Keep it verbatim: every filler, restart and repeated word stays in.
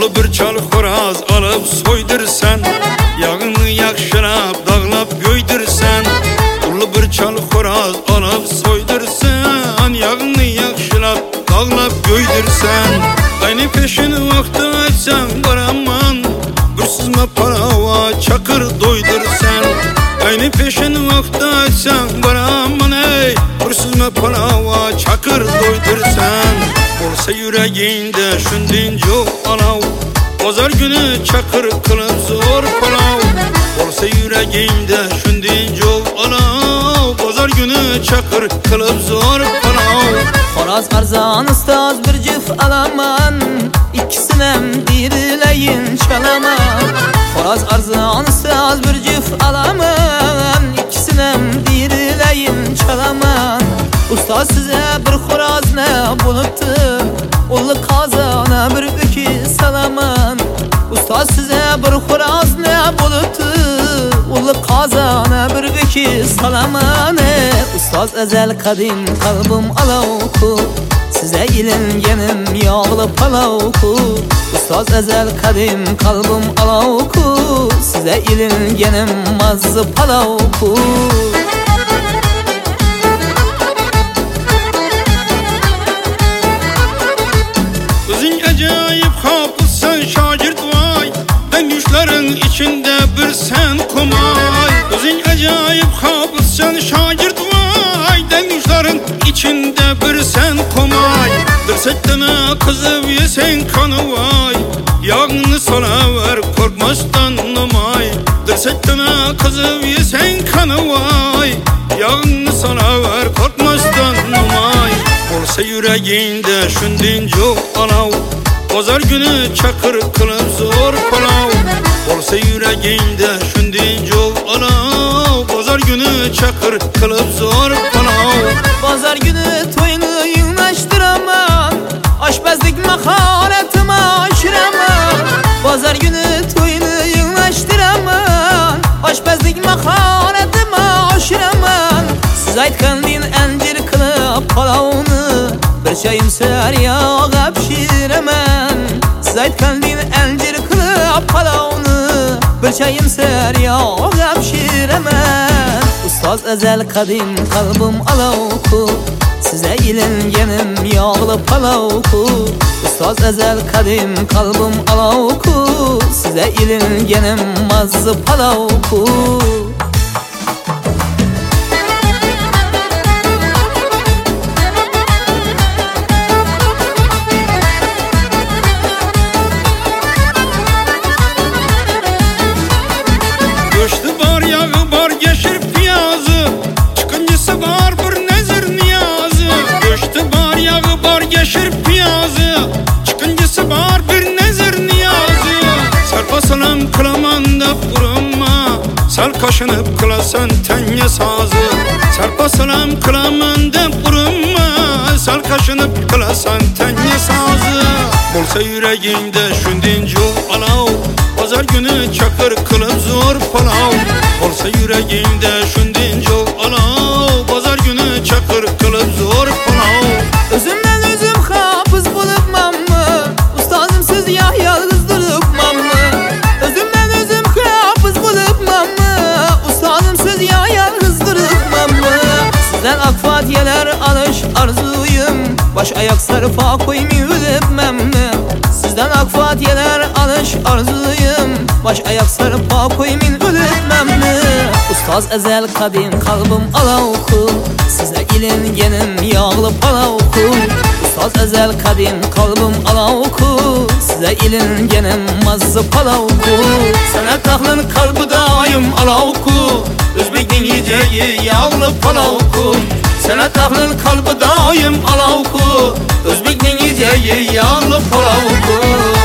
Ulu bir çal xoraz alıp soydursan, yağını yakşırap dağlap göydürsen. Ulu bir çal xoraz alıp soydursan, yağını yakşırap dağlap göydürsen. Aynı peşin vakti açsan baraman, gürsüzme parava çakır doydursan. Aynı peşin vakti açsan baraman ey, gürsüzme parava çakır doydursan. Olsa yüreğinde şundin çok alav, pazar günü çakır kılıp zor palav. Olsa yüreğinde şundin çok alav, pazar günü çakır kılıp zor palav. Xoraz arzan ustaz bir cüf alaman, İkisinem dirileyin çalaman. Xoraz arzan ustaz bir cüf alaman, İkisinem dirileyin çalaman. Ustaz size bir xoraz ne buluptu, ulu kazana bir öküz salaman. Ustaz size bir xoraz ne buluptu, ulu kazana bir öküz salaman. Ustaz ezel kadim kalbim alavku, size ilingenim yağlı palavku. Ustaz ezel kadim kalbim alavku, size ilingenim mazı palavku. Özün acayip hafızsan şagird vay, dengüşlerin içinde bir sen kumay. Özün acayip hafızsan şagird vay, dengüşlerin içinde bir sen kumay. Dirsekten kızıp yesen kanı vay, yağını sana ver korkmazdan numay. Dirsekten kızıp yesen kanı vay, yağını sana ver korkmazdan numay. Olsa yüreğinde şundin çok alav, pazar günü çakır kılıp zor palav. Olsa yüreğinde şundin çok alav, pazar günü çakır kılıp zor palav. Pazar günü toyunu yığınlaştıramam, aşpazlık maharetimi aşıramam. Pazar günü toyunu yığınlaştıramam, aşpazlık maharetimi aşıramam. Siz aytkan din encir kılıp palavını, bir çayım ser yağa pişiremem. Siz aytkan din encir kılıp palavını, bir çayım ser yağa pişiremem. Ustaz ezel kadim kalbim alavku, size ilingenim yağlı palavku. Ustaz ezel kadim kalbim alavku, size ilingenim mazı palavku. Göçtü var yağı var geçir piyazı, çıkıncısı var bir nezir niyazı. Göçtü var yağı var geçir piyazı, çıkıncısı var bir nezir niyazı. Sarpasalam kılaman da vurma, sal kaşınıp kılasan tenye sazı. Sarpasalam kılaman da vurma, sal kaşınıp kılasan tenye sazı. Bolsa yüreğinde şundin çok alav, pazar günü çakır kılıp zor palav. Olsa yüreğinde şundin çok alav, pazar günü çakır kılıp zor palav. Özümden özüm hafız bulupmam mı, ustazım siz ya yalnız durupmam mı? Özümden özüm hafız bulupmam mı, ustazım siz ya yalnız durupmam mı? Sizden akfatiyeler alış arzuyum, baş ayak sarıfa koymayı bilipmem mi? Sizden akfatiyeler alış arzuyum, baş ayak sarıpa koymin ölütmem mi? Ustaz ezel kadim kalbim alavku, size ilingenim yağlı palavku. Ustaz ezel kadim kalbim alavku, size ilingenim mazı palavku. Sana tahlın kalbi daim alavku, Özbek'in yiyeceği yağlı palavku. Sana tahlın kalbi daim alavku, Özbek'in yiyeceği yağlı palavku.